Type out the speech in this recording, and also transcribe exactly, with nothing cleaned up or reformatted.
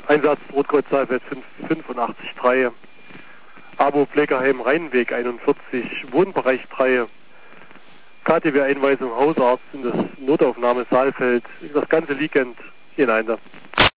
Einsatz Rotkreuz-Saalfeld fünfundachtzig drei. Abo Pflegerheim Rheinweg einundvierzig, Wohnbereich drei. K T W-Einweisung Hausarzt in das Notaufnahme Saalfeld. Das ganze Weekend hier in Einsatz.